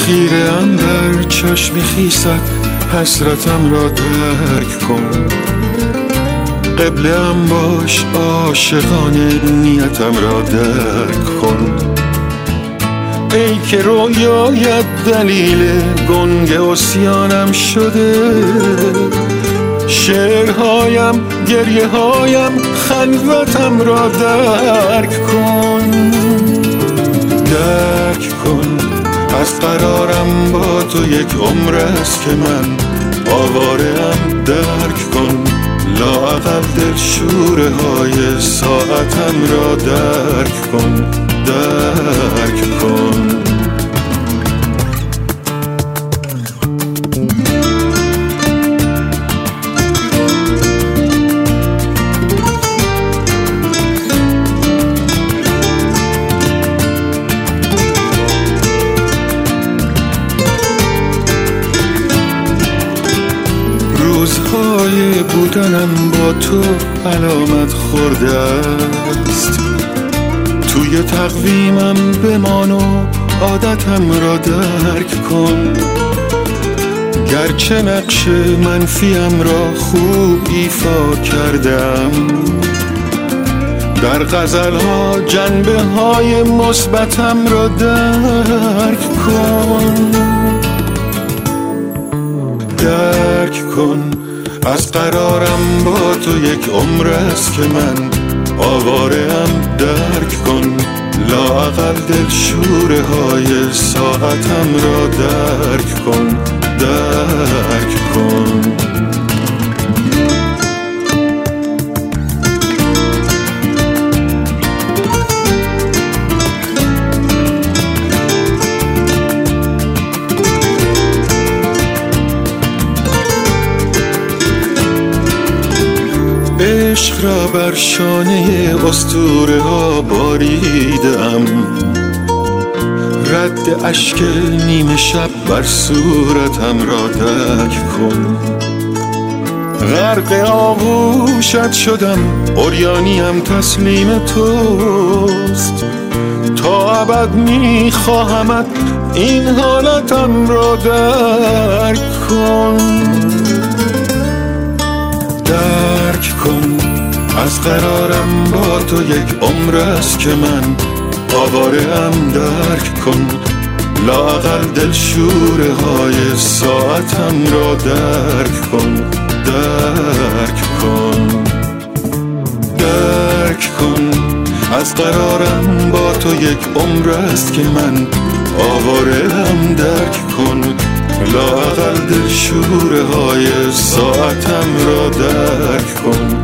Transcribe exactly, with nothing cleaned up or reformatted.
خیره ام در چشم خیست، حسرتم را درک کن. قبله ام باش، عاشقانه نیتم را درک کن. ای که رویایت دلیل گنگ عصیانم شده، شعرهایم گریه هایم خلوتم را درک کن. درک کن از قرارم با تو یک عمر است که من آواره ام. درک کن لااقل دل شوره های ساعتم را درک کن. درک کن. روزهای بودنم با تو علامت خورده است. توی تقویمم بمان و عادتم را درک کن. گرچه نقش منفیم را خوب ایفا کردم، در غزلها جنبه های مثبتم را درک کن. درک کن از قرارم با تو یک عمر است که من آواره ام. درک کن لااقل دل شوره های ساعتم را درک کن. درک کن. عشق را بر شانه اسطوره ها باریدم، رد اشک نیمه شب بر صورتم را درک کن. غرق آغوشت شدم، عریانیم تسلیم توست. تا ابد می خواهمت، این حالتم را درک کن. درک کن از قرارم با تو یک عمر است که من آواره ام. درک کن لااقل دل شوره های ساعتم را درک کن. درک کن. درک کن از قرارم با تو یک عمر است که من آواره ام. درک کن لااقل دل شوره های ساعتم را درک کن.